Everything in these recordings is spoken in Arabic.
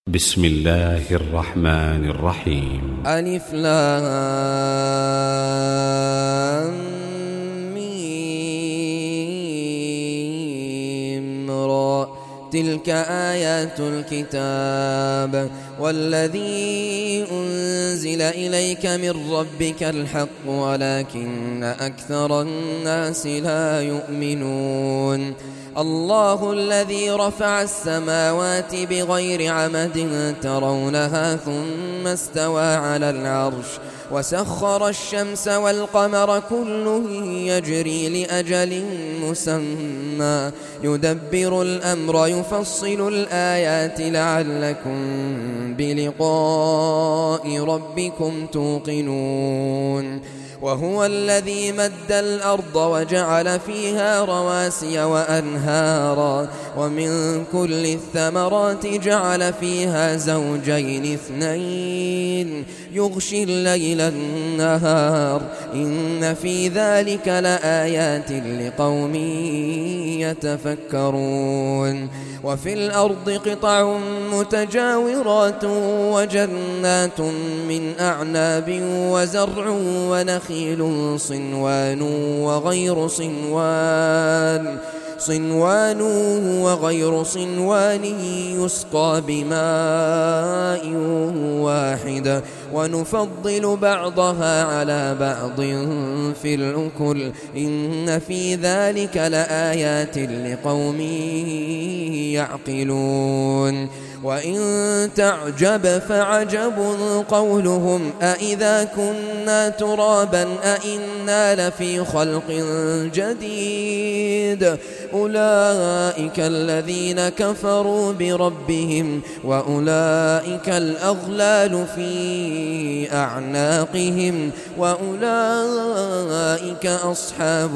بسم الله الرحمن الرحيم. ألف لام ميم را تلك آيات الكتاب والذي أنزل إليك من ربك الحق ولكن أكثر الناس لا يؤمنون. الله الذي رفع السماوات بغير عمد ترونها ثم استوى على العرش وسخر الشمس والقمر كل يجري لأجل مسمى يدبر الأمر يفصل الآيات لعلكم بلقاء ربكم توقنون. وهو الذي مد الأرض وجعل فيها رواسي وأنهارا ومن كل الثمرات جعل فيها زوجين اثنين يغشي الليل النهار إن في ذلك لآيات لقوم يتفكرون. وفي الأرض قطع متجاورات وجنات من أعناب وزرع ونخيل صنوان وغير صنوان يسقى بماء واحد ونفضل بعضها على بعض في الأكل إن في ذلك لآيات لقوم يعقلون. وإن تعجب فعجب قولهم أإذا كنا ترابا أإنا لفي خلق جديد أولئك الذين كفروا بربهم وأولئك الأغلال في أعناقهم وأولئك أصحاب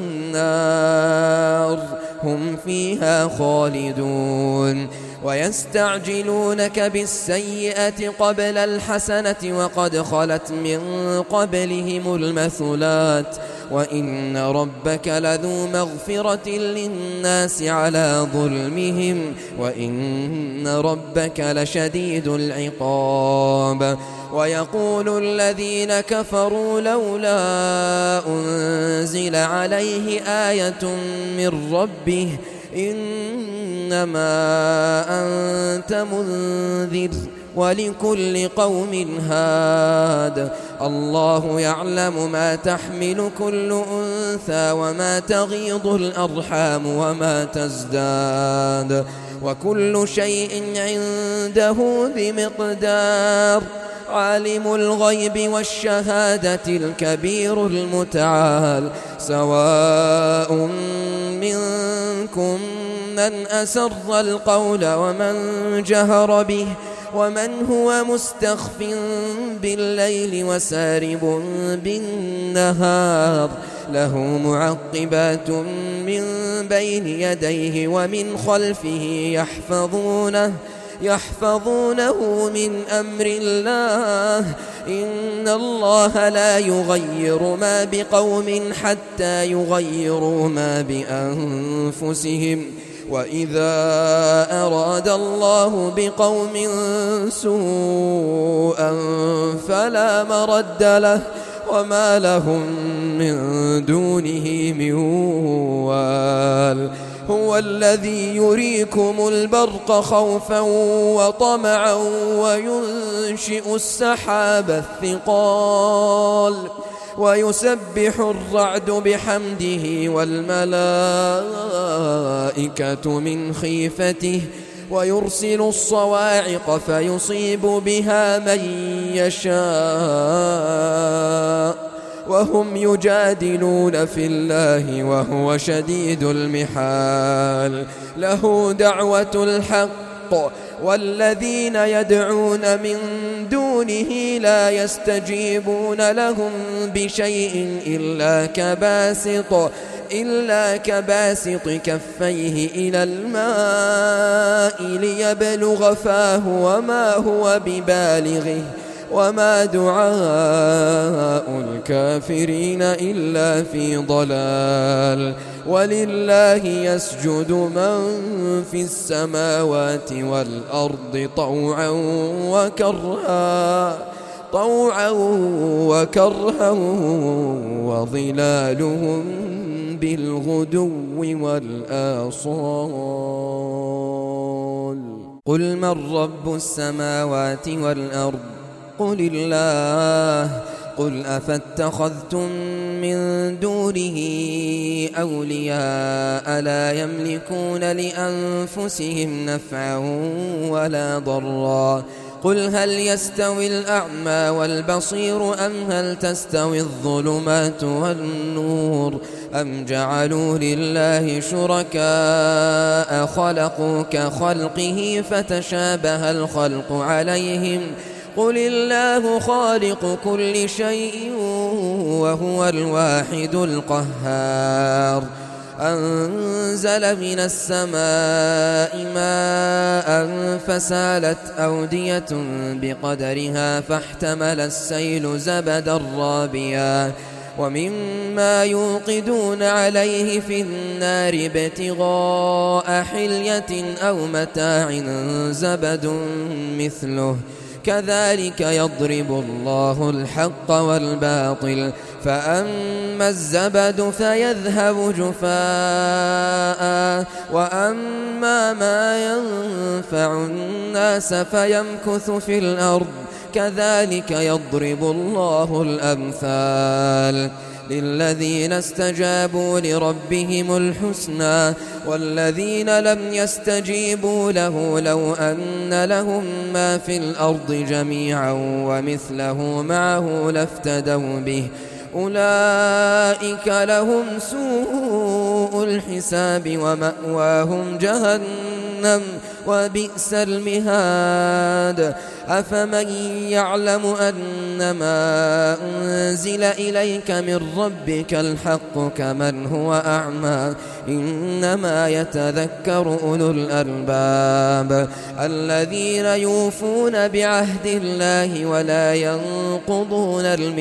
النار هم فيها خالدون. ويستعجلونك بالسيئة قبل الحسنة وقد خلت من قبلهم المثلات وإن ربك لذو مغفرة للناس على ظلمهم وإن ربك لشديد العقاب. ويقول الذين كفروا لولا أنزل عليه آية من ربه إنما أنت منذر ولكل قوم هاد الله يعلم ما تحمل كل أنثى وما تغيض الأرحام وما تزداد وكل شيء عنده بمقدار. عالم الغيب والشهادة الكبير المتعال سواء منكم من أسر القول ومن جهر به ومن هو مستخف بالليل وسارب بالنهار له معقبات من بين يديه ومن خلفه يحفظونه من أمر الله إن الله لا يغير ما بقوم حتى يغيروا ما بأنفسهم وإذا أراد الله بقوم سوءا فلا مرد له وما لهم من دونه من وال. هو الذي يريكم البرق خوفا وطمعا وينشئ السحاب الثقال ويسبح الرعد بحمده والملائكة من خيفته ويرسل الصواعق فيصيب بها من يشاء وهم يجادلون في الله وهو شديد المحال. له دعوة الحق والذين يدعون من دونه لا يستجيبون لهم بشيء إلا كباسط كفيه إلى الماء ليبلغ فاه وما هو ببالغه وما دعاء الكافرين إلا في ضلال. ولله يسجد من في السماوات والأرض طوعا وكرها وظلالهم بالغدو والآصال. قل من رب السماوات والأرض قل الله. قل أفاتخذتم من دونه أولياء لا يملكون لأنفسهم نفعا ولا ضرا. قل هل يستوي الأعمى والبصير أم هل تستوي الظلمات والنور أم جعلوا لله شركاء خلقوا كخلقه فتشابه الخلق عليهم قل الله خالق كل شيء وهو الواحد القهار. أنزل من السماء ماء فسالت أودية بقدرها فاحتمل السيل زبدا رابيا ومما يوقدون عليه في النار ابتغاء حلية أو متاع زبد مثله كذلك يضرب الله الحق والباطل فأما الزبد فيذهب جفاء وأما ما ينفع الناس فيمكث في الأرض كذلك يضرب الله الأمثال. للذين استجابوا لربهم الحسنى والذين لم يستجيبوا له لو أن لهم ما في الأرض جميعا ومثله معه لافتدوا به أولئك لهم سوء الحساب ومأواهم جهنم وبئس المهاد. أفمن يعلم أنما أنزل إليك من ربك الحق كمن هو أعمى إنما يتذكر أولو الألباب الذين يوفون بعهد الله ولا ينقضون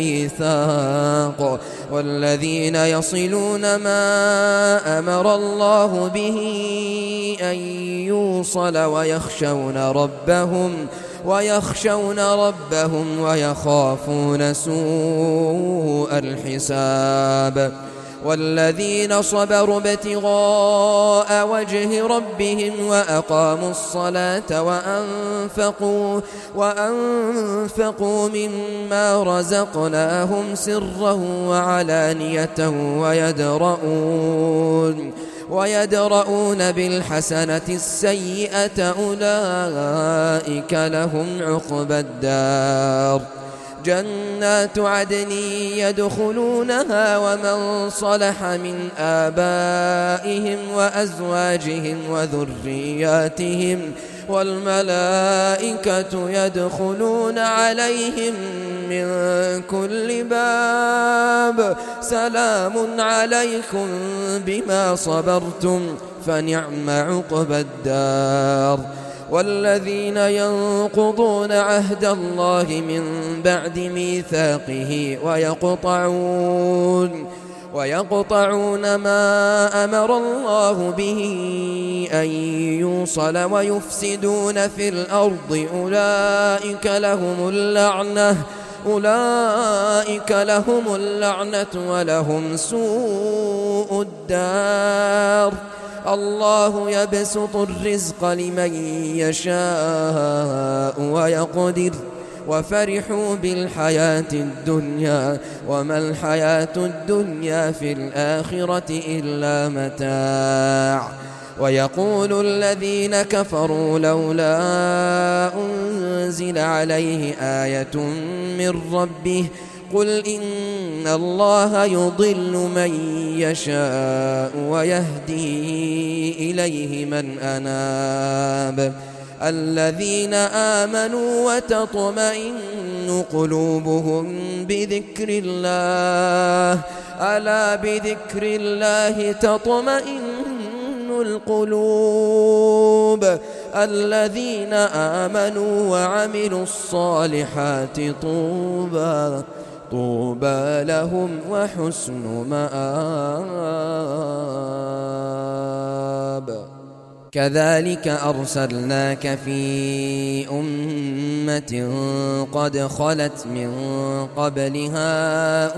الميثاق والذين يصلون ما أمر الله به أن يوصل ويخشون ربهم ويخافون سوء الحساب. والذين صبروا ابتغاء وجه ربهم وأقاموا الصلاة وأنفقوا مما رزقناهم سرا وعلانية ويدرؤون بالحسنة السيئة أولئك لهم عقبى الدار. جنات عدن يدخلونها ومن صلح من آبائهم وأزواجهم وذرياتهم والملائكة يدخلون عليهم من كل باب سلام عليكم بما صبرتم فنعم عقبى الدار. والذين ينقضون عهد الله من بعد ميثاقه ويقطعون ما أمر الله به أن يوصل ويفسدون في الأرض أولئك لهم اللعنة ولهم سوء الدار. الله يبسط الرزق لمن يشاء ويقدر وفرحوا بالحياة الدنيا وما الحياة الدنيا في الآخرة إلا متاع. ويقول الذين كفروا لولا أنزل عليه آية من ربه قل إن الله يضل من يشاء ويهدي إليه من أناب. الذين آمنوا وتطمئن قلوبهم بذكر الله ألا بذكر الله تطمئن القلوب الذين آمنوا وعملوا الصالحات طوبى لهم وحسن مآب. كذلك أرسلناك في أمة قد خلت من قبلها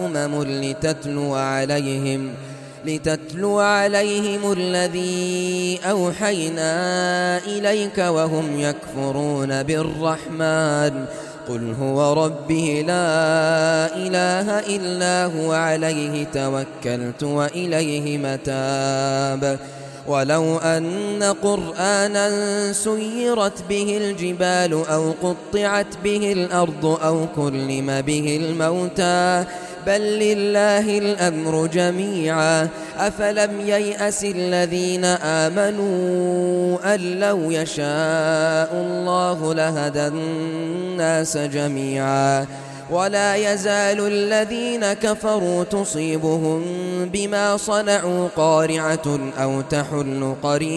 لتتلو عليهم الذي أوحينا إليك وهم يكفرون بالرحمن قل هو ربي لا إله إلا هو عليه توكلت وإليه متاب. ولو أن قرآنا سيرت به الجبال أو قطعت به الأرض أو كلم به الموتى بل لله الأمر جميعا أفلم ييأس الذين آمنوا أن لو يشاء الله لهدى الناس جميعا ولا يزال الذين كفروا تصيبهم بما صنعوا قارعة أو تحل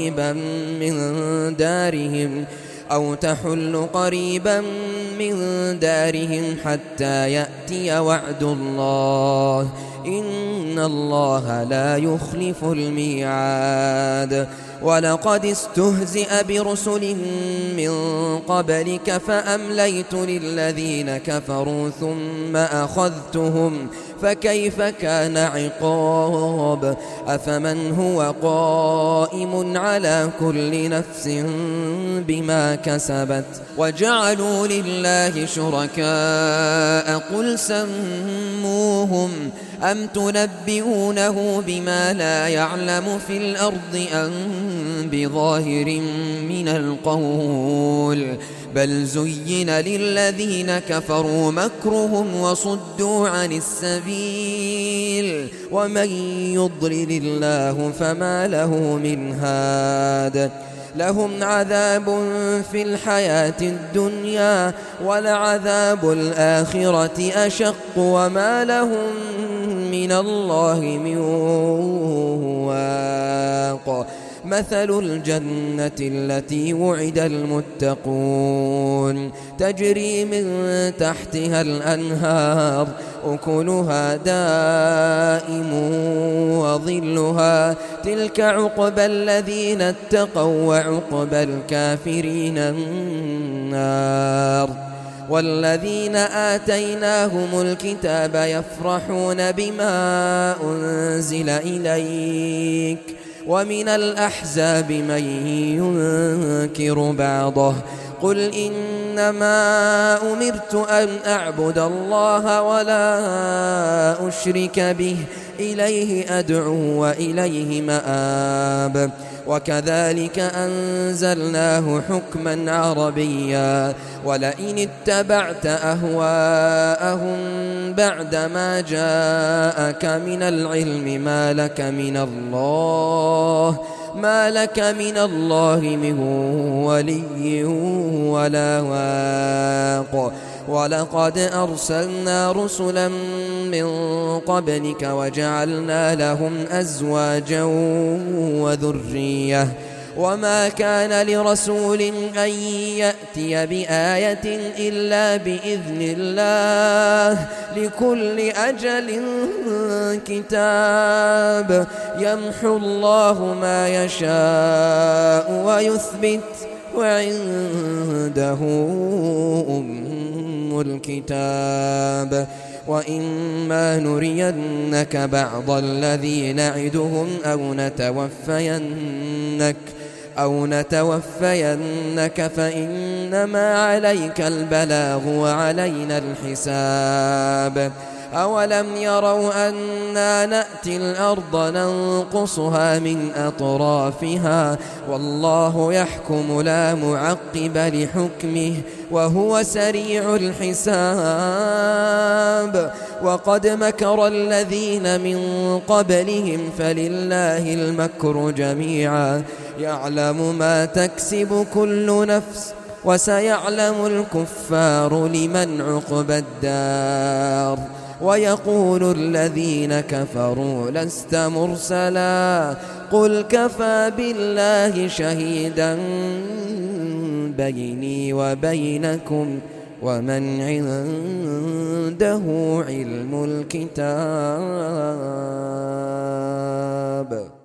قريبا من دارهم حتى يأتي وعد الله إن الله لا يخلف الميعاد. ولقد استهزئ برسل من قبلك فأمليت للذين كفروا ثم أخذتهم فكيف كان عقاب. أفمن هو قائم على كل نفس بما كسبت وجعلوا لله شركاء قل سموهم أم تنبئونه بما لا يعلم في الأرض أم بظاهر من القول بل زين للذين كفروا مكرهم وصدوا عن السبيل ومن يضلل الله فما له من هاد. لهم عذاب في الحياة الدنيا ولعذاب الآخرة أشق وما لهم من الله من واق. مثل الجنة التي وعد المتقون تجري من تحتها الأنهار أكلها دائم وظلها تلك عقبى الذين اتقوا وعقبى الكافرين النار. والذين آتيناهم الكتاب يفرحون بما أنزل إليك ومن الأحزاب من ينكر بعضه قل إنما أمرت أن أعبد الله ولا أشرك به إليه أدعو وإليه مآب. وكذلك أنزلناه حكما عربيا ولئن اتبعت أهواءهم بعدما جاءك من العلم ما لك من الله من ولي ولا واق. ولقد أرسلنا رسلا من قبلك وجعلنا لهم أزواجا وذرية وما كان لرسول أن يأتي بآية إلا بإذن الله لكل أجل كتاب يمحو الله ما يشاء ويثبت وعنده أم الكتاب. وإما نرينك بعض الذي نعدهم أو نتوفينك فإنما عليك البلاغ وعلينا الحساب. أولم يروا أنا نأتي الأرض ننقصها من أطرافها والله يحكم لا معقب لحكمه وهو سريع الحساب. وقد مكر الذين من قبلهم فلله المكر جميعا يعلم ما تكسب كل نفس وسيعلم الكفار لمن عقبى الدار. ويقول الذين كفروا لست مرسلا قل كفى بالله شهيدا بيني وبينكم ومن عنده علم الكتاب.